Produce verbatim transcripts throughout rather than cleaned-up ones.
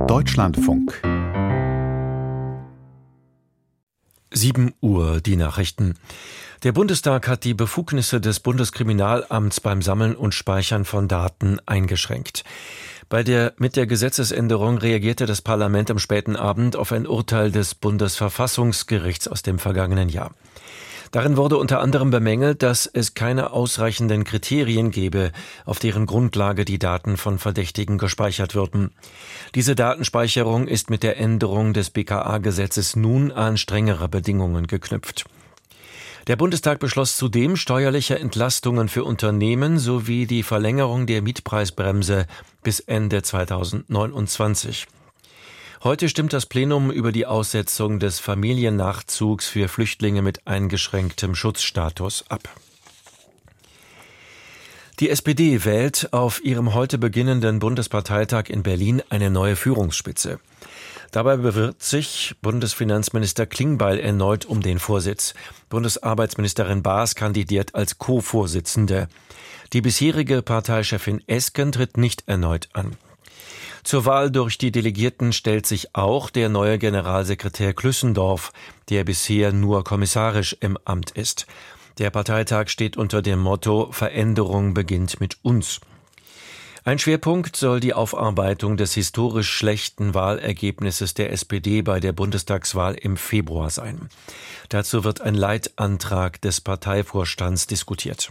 Deutschlandfunk. sieben Uhr, die Nachrichten. Der Bundestag hat die Befugnisse des Bundeskriminalamts beim Sammeln und Speichern von Daten eingeschränkt. Bei der, mit der Gesetzesänderung reagierte das Parlament am späten Abend auf ein Urteil des Bundesverfassungsgerichts aus dem vergangenen Jahr. Darin wurde unter anderem bemängelt, dass es keine ausreichenden Kriterien gebe, auf deren Grundlage die Daten von Verdächtigen gespeichert würden. Diese Datenspeicherung ist mit der Änderung des B K A-Gesetzes nun an strengere Bedingungen geknüpft. Der Bundestag beschloss zudem steuerliche Entlastungen für Unternehmen sowie die Verlängerung der Mietpreisbremse bis Ende zweitausendneunundzwanzig. Heute stimmt das Plenum über die Aussetzung des Familiennachzugs für Flüchtlinge mit eingeschränktem Schutzstatus ab. Die S P D wählt auf ihrem heute beginnenden Bundesparteitag in Berlin eine neue Führungsspitze. Dabei bewirbt sich Bundesfinanzminister Klingbeil erneut um den Vorsitz. Bundesarbeitsministerin Baas kandidiert als Co-Vorsitzende. Die bisherige Parteichefin Esken tritt nicht erneut an. Zur Wahl durch die Delegierten stellt sich auch der neue Generalsekretär Klüssendorf, der bisher nur kommissarisch im Amt ist. Der Parteitag steht unter dem Motto „Veränderung beginnt mit uns“. Ein Schwerpunkt soll die Aufarbeitung des historisch schlechten Wahlergebnisses der S P D bei der Bundestagswahl im Februar sein. Dazu wird ein Leitantrag des Parteivorstands diskutiert.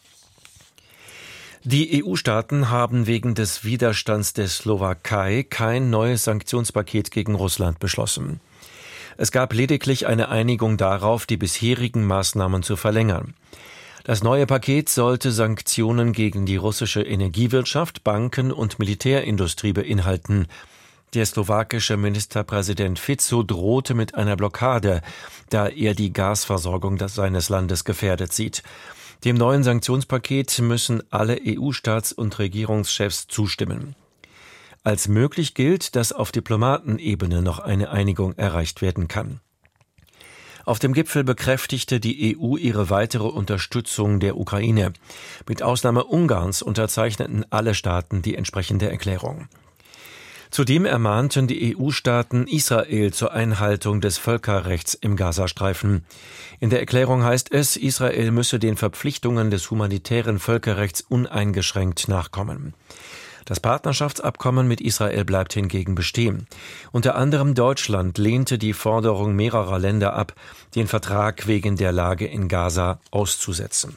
Die E U-Staaten haben wegen des Widerstands der Slowakei kein neues Sanktionspaket gegen Russland beschlossen. Es gab lediglich eine Einigung darauf, die bisherigen Maßnahmen zu verlängern. Das neue Paket sollte Sanktionen gegen die russische Energiewirtschaft, Banken und Militärindustrie beinhalten. Der slowakische Ministerpräsident Fico drohte mit einer Blockade, da er die Gasversorgung seines Landes gefährdet sieht. Dem neuen Sanktionspaket müssen alle E U-Staats- und Regierungschefs zustimmen. Als möglich gilt, dass auf Diplomatenebene noch eine Einigung erreicht werden kann. Auf dem Gipfel bekräftigte die E U ihre weitere Unterstützung der Ukraine. Mit Ausnahme Ungarns unterzeichneten alle Staaten die entsprechende Erklärung. Zudem ermahnten die E U-Staaten Israel zur Einhaltung des Völkerrechts im Gazastreifen. In der Erklärung heißt es, Israel müsse den Verpflichtungen des humanitären Völkerrechts uneingeschränkt nachkommen. Das Partnerschaftsabkommen mit Israel bleibt hingegen bestehen. Unter anderem Deutschland lehnte die Forderung mehrerer Länder ab, den Vertrag wegen der Lage in Gaza auszusetzen.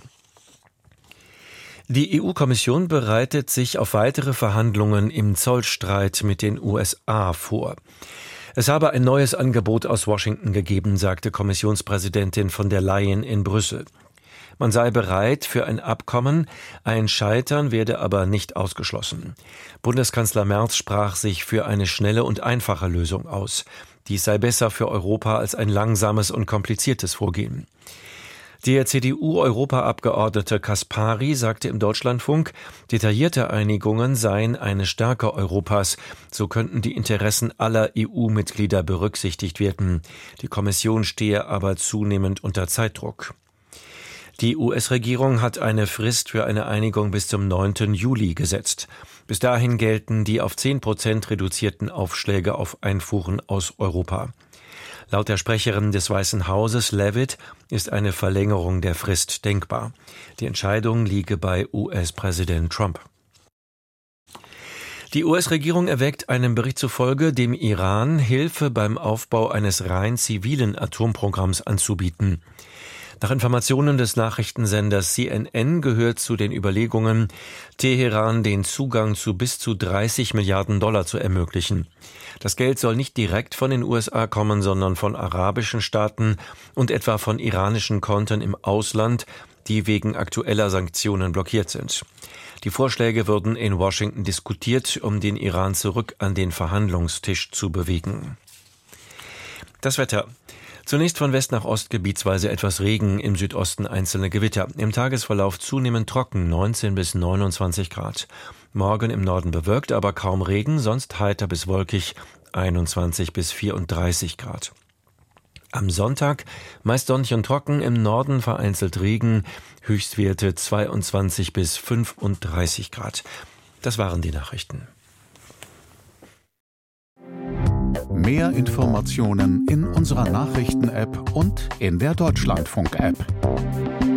Die E U-Kommission bereitet sich auf weitere Verhandlungen im Zollstreit mit den U S A vor. Es habe ein neues Angebot aus Washington gegeben, sagte Kommissionspräsidentin von der Leyen in Brüssel. Man sei bereit für ein Abkommen, ein Scheitern werde aber nicht ausgeschlossen. Bundeskanzler Merz sprach sich für eine schnelle und einfache Lösung aus. Dies sei besser für Europa als ein langsames und kompliziertes Vorgehen. Der C D U-Europaabgeordnete Caspary sagte im Deutschlandfunk, detaillierte Einigungen seien eine Stärke Europas. So könnten die Interessen aller E U-Mitglieder berücksichtigt werden. Die Kommission stehe aber zunehmend unter Zeitdruck. Die U S-Regierung hat eine Frist für eine Einigung bis zum neunten Juli gesetzt. Bis dahin gelten die auf zehn Prozent reduzierten Aufschläge auf Einfuhren aus Europa. Laut der Sprecherin des Weißen Hauses, Leavitt, ist eine Verlängerung der Frist denkbar. Die Entscheidung liege bei U S-Präsident Trump. Die U S-Regierung erwägt einem Bericht zufolge, dem Iran Hilfe beim Aufbau eines rein zivilen Atomprogramms anzubieten. Nach Informationen des Nachrichtensenders C N N gehört zu den Überlegungen, Teheran den Zugang zu bis zu dreißig Milliarden Dollar zu ermöglichen. Das Geld soll nicht direkt von den U S A kommen, sondern von arabischen Staaten und etwa von iranischen Konten im Ausland, die wegen aktueller Sanktionen blockiert sind. Die Vorschläge würden in Washington diskutiert, um den Iran zurück an den Verhandlungstisch zu bewegen. Das Wetter. Zunächst von West nach Ost gebietsweise etwas Regen, im Südosten einzelne Gewitter. Im Tagesverlauf zunehmend trocken, neunzehn bis neunundzwanzig Grad. Morgen im Norden bewölkt, aber kaum Regen, sonst heiter bis wolkig, einundzwanzig bis vierunddreißig Grad. Am Sonntag meist sonnig und trocken, im Norden vereinzelt Regen, Höchstwerte zweiundzwanzig bis fünfunddreißig Grad. Das waren die Nachrichten. Mehr Informationen in unserer Nachrichten-App und in der Deutschlandfunk-App.